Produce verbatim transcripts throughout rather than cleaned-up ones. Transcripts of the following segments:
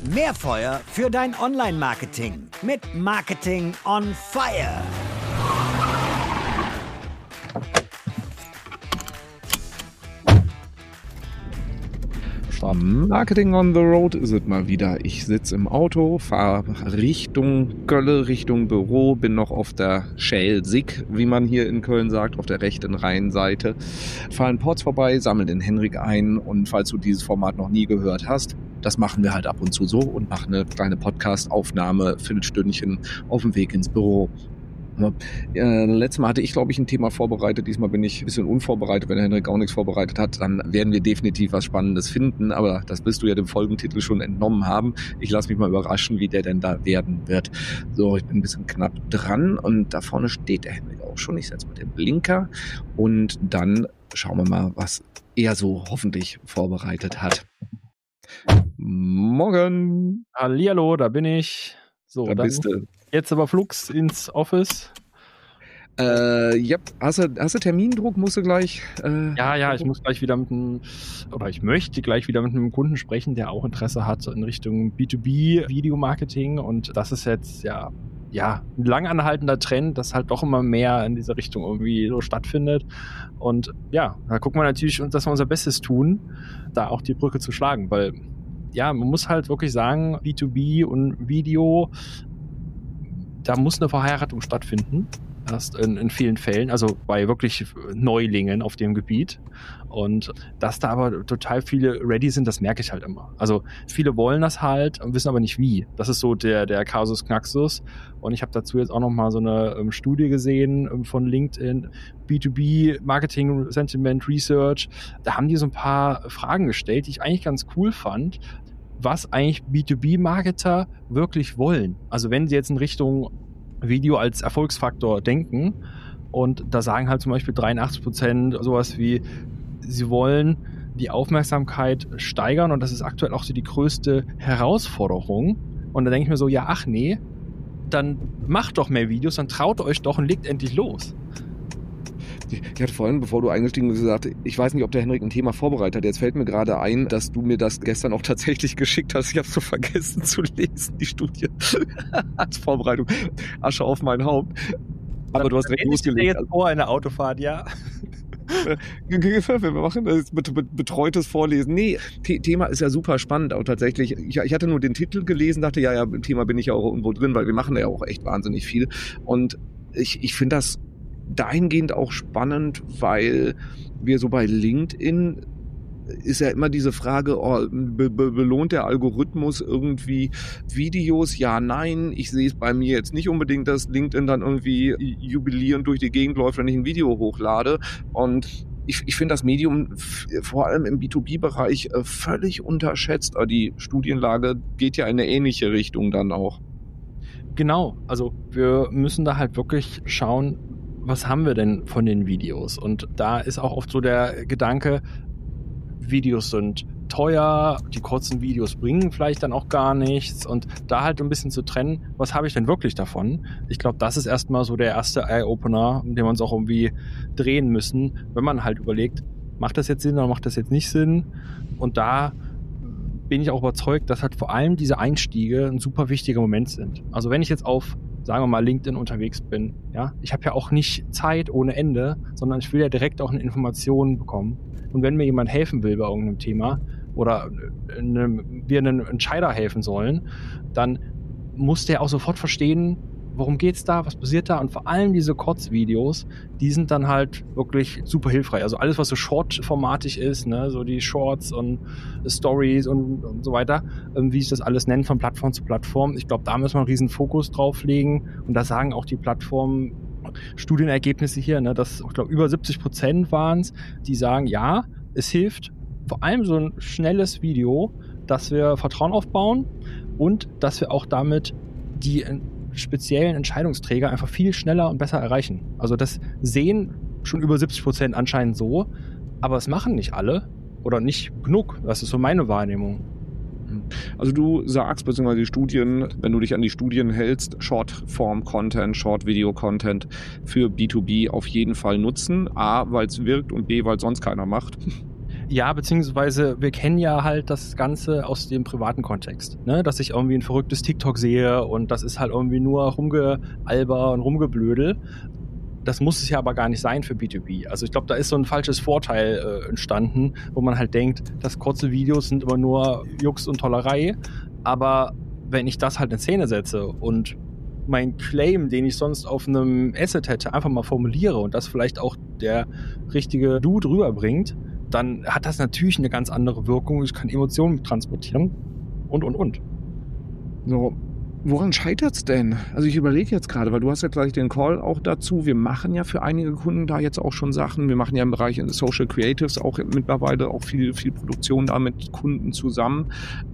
Mehr Feuer für dein Online-Marketing mit Marketing on Fire. Marketing on the Road ist es mal wieder. Ich sitze im Auto, fahre Richtung Gölle, Richtung Büro, bin noch auf der Schelsig, wie man hier in Köln sagt, auf der rechten Rheinseite. Fahre in Porz vorbei, sammle den Henrik ein und falls du dieses Format noch nie gehört hast, das machen wir halt ab und zu so und machen eine kleine Podcast-Aufnahme, Viertelstündchen auf dem Weg ins Büro. Äh, letztes Mal hatte ich, glaube ich, ein Thema vorbereitet. Diesmal bin ich ein bisschen unvorbereitet. Wenn der Henrik auch nichts vorbereitet hat, dann werden wir definitiv was Spannendes finden. Aber das wirst du ja dem Folgentitel schon entnommen haben. Ich lasse mich mal überraschen, wie der denn da werden wird. So, ich bin ein bisschen knapp dran und da vorne steht der Henrik auch schon. Ich setze mal den Blinker und dann schauen wir mal, was er so hoffentlich vorbereitet hat. Morgen! Hallihallo, da bin ich. So, da bist du. Jetzt aber flugs ins Office. Äh, ja, hast du, hast du Termindruck? Musst du gleich... Äh, ja, ja, ich muss gleich wieder mit einem, oder ich möchte gleich wieder mit einem Kunden sprechen, der auch Interesse hat in Richtung B zwei B Videomarketing und das ist jetzt, ja, ja, ein lang anhaltender Trend, dass halt doch immer mehr in dieser Richtung irgendwie so stattfindet und ja, da gucken wir natürlich, dass wir unser Bestes tun, da auch die Brücke zu schlagen, weil ja, man muss halt wirklich sagen, B zwei B und Video, da muss eine Verheiratung stattfinden, erst in, in vielen Fällen, also bei wirklich Neulingen auf dem Gebiet. Und dass da aber total viele ready sind, das merke ich halt immer. Also viele wollen das halt und wissen aber nicht wie. Das ist so der, der Kasus Knaxus. Und ich habe dazu jetzt auch nochmal so eine um, Studie gesehen um, von LinkedIn, B zwei B Marketing Sentiment Research. Da haben die so ein paar Fragen gestellt, die ich eigentlich ganz cool fand, was eigentlich B zwei B Marketer wirklich wollen. Also wenn sie jetzt in Richtung Video als Erfolgsfaktor denken und da sagen halt zum Beispiel dreiundachtzig Prozent sowas wie, sie wollen die Aufmerksamkeit steigern und das ist aktuell auch so die größte Herausforderung. Und da denke ich mir so, ja ach nee, dann macht doch mehr Videos, dann traut euch doch und legt endlich los. Ich hatte vorhin, bevor du eingestiegen bist, gesagt, ich weiß nicht, ob der Henrik ein Thema vorbereitet hat. Jetzt fällt mir gerade ein, dass du mir das gestern auch tatsächlich geschickt hast. Ich habe es so vergessen zu lesen, die Studie als Vorbereitung. Asche auf mein Haupt. Aber du hast direkt losgelegt. Jetzt vor einer Autofahrt, ja. Wir machen das betreutes Vorlesen. Nee, Thema ist ja super spannend auch tatsächlich. Ich, ich hatte nur den Titel gelesen, dachte, ja, ja, im Thema bin ich ja auch irgendwo drin, weil wir machen ja auch echt wahnsinnig viel. Und ich, ich finde das dahingehend auch spannend, weil wir so bei LinkedIn ist ja immer diese Frage, oh, be- be- belohnt der Algorithmus irgendwie Videos? Ja, nein. Ich sehe es bei mir jetzt nicht unbedingt, dass LinkedIn dann irgendwie jubilierend durch die Gegend läuft, wenn ich ein Video hochlade. Und ich, ich finde das Medium f- vor allem im B zwei B-Bereich äh, völlig unterschätzt. Aber die Studienlage geht ja in eine ähnliche Richtung dann auch. Genau. Also wir müssen da halt wirklich schauen, was haben wir denn von den Videos? Und da ist auch oft so der Gedanke, Videos sind teuer, die kurzen Videos bringen vielleicht dann auch gar nichts und da halt ein bisschen zu trennen, was habe ich denn wirklich davon? Ich glaube, das ist erstmal so der erste Eye-Opener, den wir uns auch irgendwie drehen müssen, wenn man halt überlegt, macht das jetzt Sinn oder macht das jetzt nicht Sinn? Und da bin ich auch überzeugt, dass halt vor allem diese Einstiege ein super wichtiger Moment sind. Also wenn ich jetzt auf, sagen wir mal, LinkedIn unterwegs bin, ja, ich habe ja auch nicht Zeit ohne Ende, sondern ich will ja direkt auch eine Information bekommen. Und wenn mir jemand helfen will bei irgendeinem Thema oder einem, wir einem Entscheider helfen sollen, dann muss der auch sofort verstehen, worum geht's da, was passiert da und vor allem diese Kurzvideos, die sind dann halt wirklich super hilfreich. Also alles, was so Short-formatig ist, ne, so die Shorts und Stories und, und so weiter, wie sich das alles nennt von Plattform zu Plattform. Ich glaube, da müssen wir einen riesen Fokus drauf legen und da sagen auch die Plattformen, Studienergebnisse hier, ne, dass ich glaube über siebzig Prozent waren es, die sagen, ja, es hilft vor allem so ein schnelles Video, dass wir Vertrauen aufbauen und dass wir auch damit die speziellen Entscheidungsträger einfach viel schneller und besser erreichen. Also das sehen schon über siebzig Prozent anscheinend so, aber es machen nicht alle oder nicht genug. Das ist so meine Wahrnehmung. Also du sagst, beziehungsweise die Studien, wenn du dich an die Studien hältst, Short-Form-Content, Short-Video-Content für B zwei B auf jeden Fall nutzen. A, weil es wirkt und B, weil es sonst keiner macht. Ja, beziehungsweise wir kennen ja halt das Ganze aus dem privaten Kontext, ne? Dass ich irgendwie ein verrücktes TikTok sehe und das ist halt irgendwie nur rumgealber und rumgeblödel. Das muss es ja aber gar nicht sein für B zwei B. Also ich glaube, da ist so ein falsches Vorteil äh, entstanden, wo man halt denkt, dass kurze Videos sind immer nur Jux und Tollerei. Aber wenn ich das halt in Szene setze und mein Claim, den ich sonst auf einem Asset hätte, einfach mal formuliere und das vielleicht auch der richtige Dude rüberbringt, dann hat das natürlich eine ganz andere Wirkung. Ich kann Emotionen transportieren und, und, und. So, woran scheitert's denn? Also ich überlege jetzt gerade, weil du hast ja gleich den Call auch dazu. Wir machen ja für einige Kunden da jetzt auch schon Sachen. Wir machen ja im Bereich Social Creatives auch mittlerweile auch viel, viel Produktion da mit Kunden zusammen.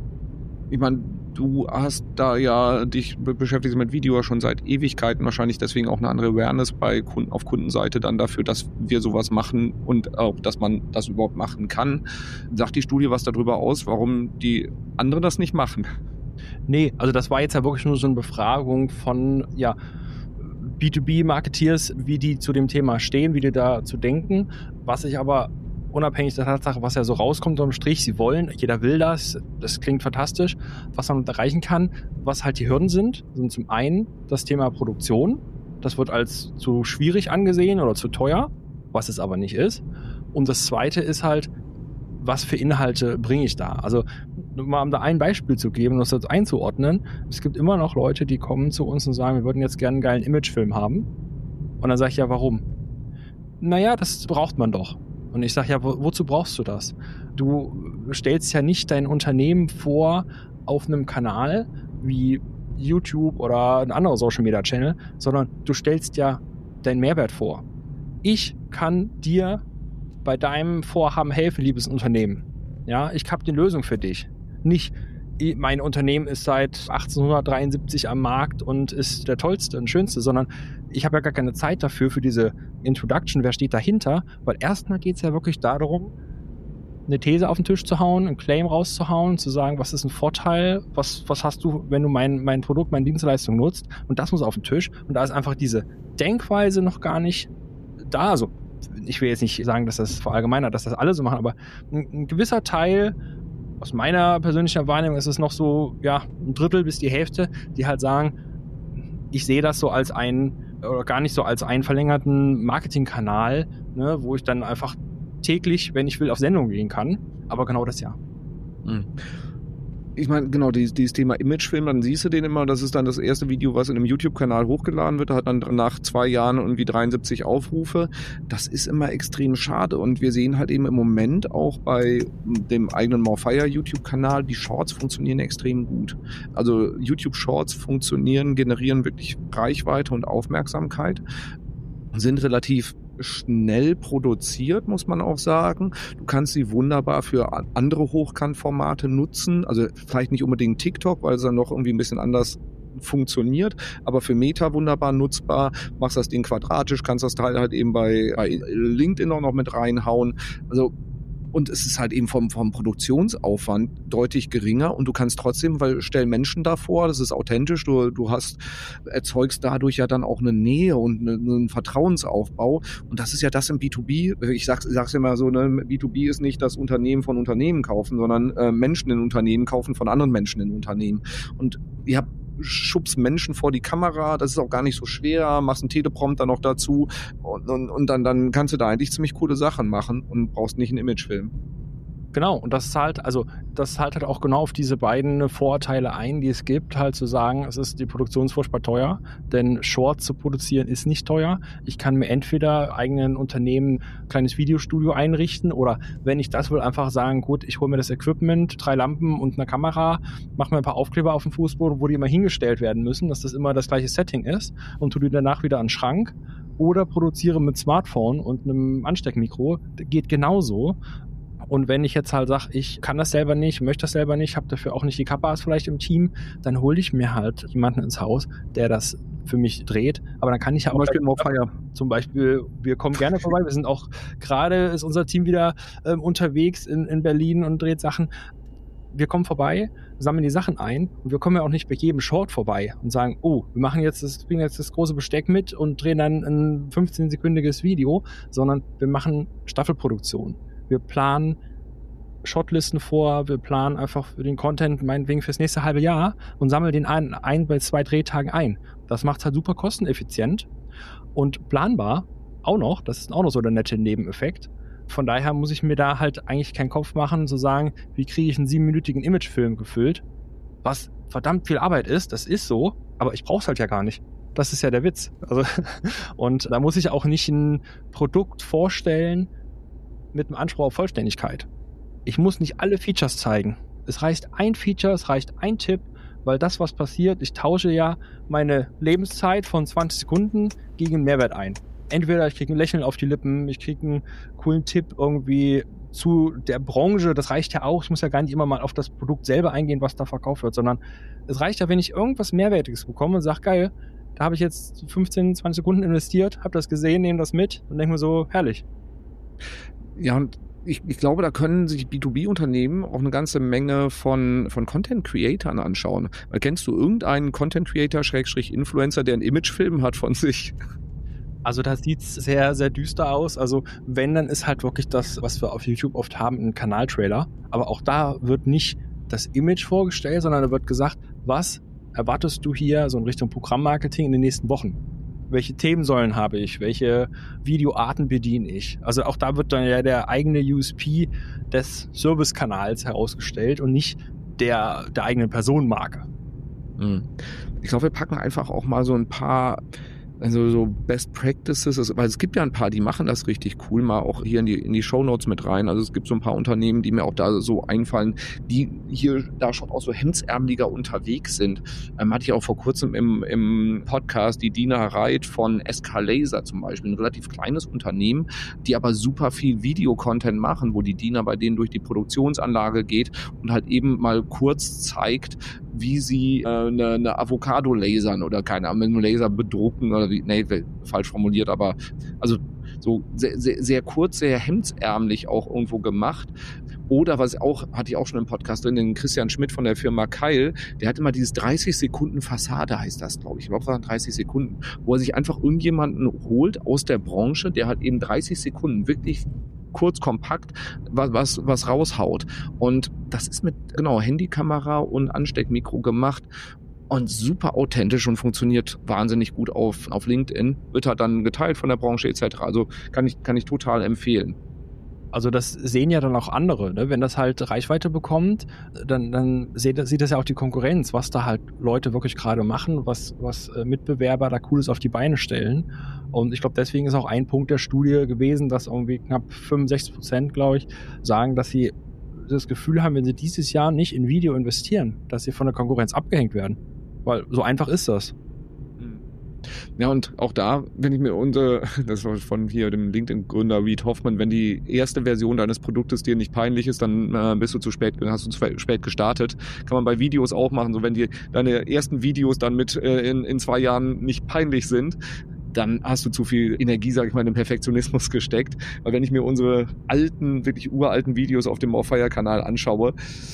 Ich meine, du hast da ja dich beschäftigst mit Video schon seit Ewigkeiten, wahrscheinlich deswegen auch eine andere Awareness bei Kunden auf Kundenseite dann dafür, dass wir sowas machen und auch, dass man das überhaupt machen kann. Sagt die Studie was darüber aus, warum die anderen das nicht machen? Nee, also das war jetzt ja wirklich nur so eine Befragung von ja, B zwei B-Marketeers, wie die zu dem Thema stehen, wie die dazu denken. Was ich aber unabhängig der Tatsache, was ja so rauskommt unterm Strich, sie wollen, jeder will das, das klingt fantastisch, was man erreichen kann, was halt die Hürden sind, sind zum einen das Thema Produktion, das wird als zu schwierig angesehen oder zu teuer, was es aber nicht ist. Und das zweite ist halt, was für Inhalte bringe ich da? Also, mal um da ein Beispiel zu geben und das jetzt einzuordnen, es gibt immer noch Leute, die kommen zu uns und sagen, wir würden jetzt gerne einen geilen Imagefilm haben. Und dann sage ich, ja, warum? Naja, das braucht man doch. Und ich sage, ja, wo, wozu brauchst du das? Du stellst ja nicht dein Unternehmen vor auf einem Kanal wie YouTube oder ein anderer Social Media Channel, sondern du stellst ja deinen Mehrwert vor. Ich kann dir bei deinem Vorhaben helfen, liebes Unternehmen. Ja, ich habe die Lösung für dich. Nicht, mein Unternehmen ist seit achtzehnhundertdreiundsiebzig am Markt und ist der tollste und schönste, sondern ich habe ja gar keine Zeit dafür, für diese Introduction, wer steht dahinter, weil erstmal geht es ja wirklich darum, eine These auf den Tisch zu hauen, einen Claim rauszuhauen, zu sagen, was ist ein Vorteil, was, was hast du, wenn du mein, mein Produkt, meine Dienstleistung nutzt, und das muss auf den Tisch, und da ist einfach diese Denkweise noch gar nicht da, also ich will jetzt nicht sagen, dass das verallgemeinert, dass das alle so machen, aber ein, ein gewisser Teil, aus meiner persönlichen Wahrnehmung ist es noch so, ja, ein Drittel bis die Hälfte, die halt sagen, ich sehe das so als ein, oder gar nicht so als einen verlängerten Marketingkanal, ne, wo ich dann einfach täglich, wenn ich will, auf Sendung gehen kann, aber genau das ja. Mhm. Ich meine, genau, dieses, dieses Thema Imagefilm, dann siehst du den immer, das ist dann das erste Video, was in einem YouTube-Kanal hochgeladen wird, hat dann nach zwei Jahren irgendwie dreiundsiebzig Aufrufe. Das ist immer extrem schade und wir sehen halt eben im Moment auch bei dem eigenen Morfire YouTube-Kanal, die Shorts funktionieren extrem gut. Also YouTube-Shorts funktionieren, generieren wirklich Reichweite und Aufmerksamkeit, sind relativ schnell produziert, muss man auch sagen. Du kannst sie wunderbar für andere Hochkantformate nutzen, also vielleicht nicht unbedingt TikTok, weil es dann noch irgendwie ein bisschen anders funktioniert, aber für Meta wunderbar nutzbar, machst das Ding quadratisch, kannst das Teil halt eben bei, bei LinkedIn auch noch mit reinhauen, also und es ist halt eben vom, vom Produktionsaufwand deutlich geringer und du kannst trotzdem, weil stellen Menschen davor, das ist authentisch, du, du hast, erzeugst dadurch ja dann auch eine Nähe und eine, einen Vertrauensaufbau und das ist ja das im B zwei B, ich sag's, ich sag's immer so, ne, B zwei B ist nicht das Unternehmen von Unternehmen kaufen, sondern äh, Menschen in Unternehmen kaufen von anderen Menschen in Unternehmen und ihr habt schubst Menschen vor die Kamera, das ist auch gar nicht so schwer, machst einen Teleprompter noch dazu und, und, und dann, dann kannst du da eigentlich ziemlich coole Sachen machen und brauchst nicht einen Imagefilm. Genau, und das zahlt, also das zahlt halt auch genau auf diese beiden Vorteile ein, die es gibt, halt zu sagen, es ist die Produktion furchtbar teuer, denn Shorts zu produzieren ist nicht teuer. Ich kann mir entweder eigenen Unternehmen ein kleines Videostudio einrichten oder wenn ich das will, einfach sagen, gut, ich hole mir das Equipment, drei Lampen und eine Kamera, mache mir ein paar Aufkleber auf dem Fußboden, wo die immer hingestellt werden müssen, dass das immer das gleiche Setting ist und tue die danach wieder an den Schrank. Oder produziere mit Smartphone und einem Ansteckmikro, geht genauso. Und wenn ich jetzt halt sage, ich kann das selber nicht, möchte das selber nicht, habe dafür auch nicht die Kappas vielleicht im Team, dann hole ich mir halt jemanden ins Haus, der das für mich dreht. Aber dann kann ich ja auch... Zum Beispiel Morfire. Zum Beispiel, wir kommen gerne vorbei. Wir sind auch, gerade ist unser Team wieder ähm, unterwegs in, in Berlin und dreht Sachen. Wir kommen vorbei, sammeln die Sachen ein und wir kommen ja auch nicht bei jedem Short vorbei und sagen, oh, wir machen jetzt das, bringen jetzt das große Besteck mit und drehen dann ein fünfzehnsekündiges Video, sondern wir machen Staffelproduktion. Wir planen Shotlisten vor, wir planen einfach für den Content meinetwegen fürs nächste halbe Jahr und sammeln den ein, ein bei zwei Drehtagen ein. Das macht es halt super kosteneffizient und planbar auch noch. Das ist auch noch so der nette Nebeneffekt. Von daher muss ich mir da halt eigentlich keinen Kopf machen, zu sagen, wie kriege ich einen siebenminütigen Imagefilm gefüllt, was verdammt viel Arbeit ist, das ist so, aber ich brauche es halt ja gar nicht. Das ist ja der Witz. Also, und da muss ich auch nicht ein Produkt vorstellen mit einem Anspruch auf Vollständigkeit. Ich muss nicht alle Features zeigen. Es reicht ein Feature, es reicht ein Tipp, weil das, was passiert, ich tausche ja meine Lebenszeit von zwanzig Sekunden gegen einen Mehrwert ein. Entweder ich kriege ein Lächeln auf die Lippen, ich kriege einen coolen Tipp irgendwie zu der Branche, das reicht ja auch. Ich muss ja gar nicht immer mal auf das Produkt selber eingehen, was da verkauft wird, sondern es reicht ja, wenn ich irgendwas Mehrwertiges bekomme und sage, geil, da habe ich jetzt fünfzehn, zwanzig Sekunden investiert, habe das gesehen, nehme das mit und denke mir so, herrlich. Ja, und Ich, ich glaube, da können sich B zwei B-Unternehmen auch eine ganze Menge von, von Content-Creatern anschauen. Weil kennst du irgendeinen Content-Creator, Schrägstrich Influencer, der einen Imagefilm hat von sich? Also da sieht's sehr, sehr düster aus. Also wenn, dann ist halt wirklich das, was wir auf YouTube oft haben, ein Kanaltrailer. Aber auch da wird nicht das Image vorgestellt, sondern da wird gesagt, was erwartest du hier so in Richtung Programmmarketing in den nächsten Wochen? Welche Themensäulen habe ich? Welche Videoarten bediene ich? Also auch da wird dann ja der eigene U S P des Servicekanals herausgestellt und nicht der, der eigenen Personenmarke. Ich glaube, wir packen einfach auch mal so ein paar, also so Best Practices, also, weil es gibt ja ein paar, die machen das richtig cool, mal auch hier in die, in die Shownotes mit rein. Also es gibt so ein paar Unternehmen, die mir auch da so einfallen, die hier da schon auch so hemdsärmeliger unterwegs sind. Ähm, hatte ich auch vor kurzem im, im Podcast die Dina Reit von S K Laser zum Beispiel, ein relativ kleines Unternehmen, die aber super viel Videocontent machen, wo die Dina bei denen durch die Produktionsanlage geht und halt eben mal kurz zeigt, wie sie äh, eine, eine Avocado lasern oder keine Ahnung, einen Laser bedrucken oder wie, nee, falsch formuliert, aber also so sehr, sehr, sehr kurz, sehr hemdsärmlich auch irgendwo gemacht. Oder was auch, hatte ich auch schon im Podcast drin, den Christian Schmidt von der Firma Keil, der hat immer dieses dreißig Sekunden Fassade, heißt das, glaube ich. Ich glaube, es waren dreißig Sekunden, wo er sich einfach irgendjemanden holt aus der Branche, der halt eben dreißig Sekunden wirklich kurz, kompakt, was, was, was raushaut. Und das ist mit, genau, Handykamera und Ansteckmikro gemacht und super authentisch und funktioniert wahnsinnig gut auf, auf LinkedIn. Wird halt dann geteilt von der Branche et cetera. Also kann ich, kann ich total empfehlen. Also das sehen ja dann auch andere, ne? Wenn das halt Reichweite bekommt, dann, dann sieht, sieht das ja auch die Konkurrenz, was da halt Leute wirklich gerade machen, was, was Mitbewerber da Cooles auf die Beine stellen. Und ich glaube, deswegen ist auch ein Punkt der Studie gewesen, dass irgendwie knapp fünfundsechzig Prozent, glaube ich, sagen, dass sie das Gefühl haben, wenn sie dieses Jahr nicht in Video investieren, dass sie von der Konkurrenz abgehängt werden. Weil so einfach ist das. Ja, und auch da, wenn ich mir unsere, das war von hier dem LinkedIn-Gründer Reid Hoffman, wenn die erste Version deines Produktes dir nicht peinlich ist, dann äh, bist du zu spät, hast du zu spät gestartet. Kann man bei Videos auch machen. So, wenn dir deine ersten Videos dann mit äh, in, in zwei Jahren nicht peinlich sind, dann hast du zu viel Energie, sag ich mal, in den Perfektionismus gesteckt. Weil wenn ich mir unsere alten, wirklich uralten Videos auf dem Morfire-Kanal anschaue,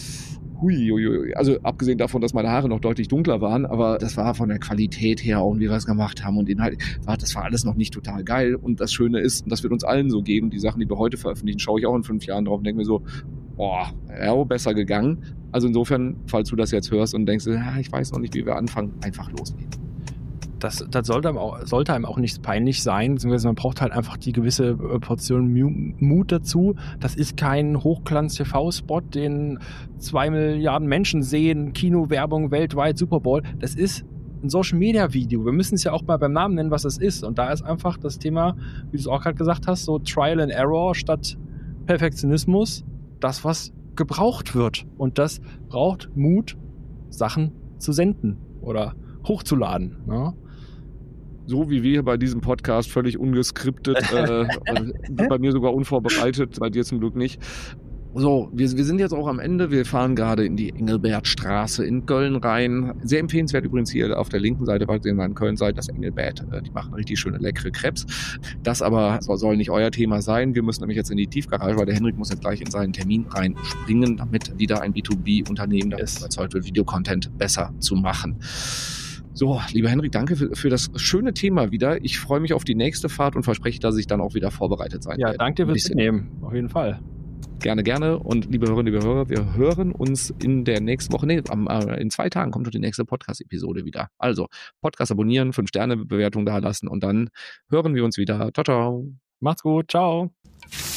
Hui, also abgesehen davon, dass meine Haare noch deutlich dunkler waren, aber das war von der Qualität her und wie wir es gemacht haben und Inhalt, das war alles noch nicht total geil. Und das Schöne ist, und das wird uns allen so geben, die Sachen, die wir heute veröffentlichen, schaue ich auch in fünf Jahren drauf und denke mir so, boah, ja, besser gegangen. Also insofern, falls du das jetzt hörst und denkst, ja, ich weiß noch nicht, wie wir anfangen, einfach loslegen. Das, das sollte, einem auch, sollte einem auch nicht peinlich sein, beziehungsweise man braucht halt einfach die gewisse Portion Mut dazu. Das ist kein Hochglanz-T V-Spot, den zwei Milliarden Menschen sehen, Kinowerbung weltweit, Super Bowl. Das ist ein Social-Media-Video. Wir müssen es ja auch mal beim Namen nennen, was es ist. Und da ist einfach das Thema, wie du es auch gerade gesagt hast, so Trial and Error statt Perfektionismus, das, was gebraucht wird. Und das braucht Mut, Sachen zu senden oder hochzuladen. Ja? So wie wir hier bei diesem Podcast, völlig ungeskriptet, äh, bei mir sogar unvorbereitet, bei dir zum Glück nicht. So, wir, wir sind jetzt auch am Ende. Wir fahren gerade in die Engelbertstraße in Köln rein. Sehr empfehlenswert übrigens hier auf der linken Seite, falls ihr in Köln seid, das Engelbert. Die machen richtig schöne, leckere Crepes. Das aber soll nicht euer Thema sein. Wir müssen nämlich jetzt in die Tiefgarage, weil der Henrik muss jetzt gleich in seinen Termin reinspringen, damit wieder ein B zwei B-Unternehmen davon überzeugt wird, Videocontent besser zu machen. So, lieber Henrik, danke für, für das schöne Thema wieder. Ich freue mich auf die nächste Fahrt und verspreche, dass ich dann auch wieder vorbereitet sein ja, werde. Ja, danke dir fürs Mitnehmen, auf jeden Fall. Gerne, gerne. Und liebe Hörerinnen, liebe Hörer, wir hören uns in der nächsten Woche, nee, am, äh, in zwei Tagen kommt schon die nächste Podcast-Episode wieder. Also, Podcast abonnieren, fünf Sterne Bewertung da lassen und dann hören wir uns wieder. Ciao, ciao. Macht's gut. Ciao.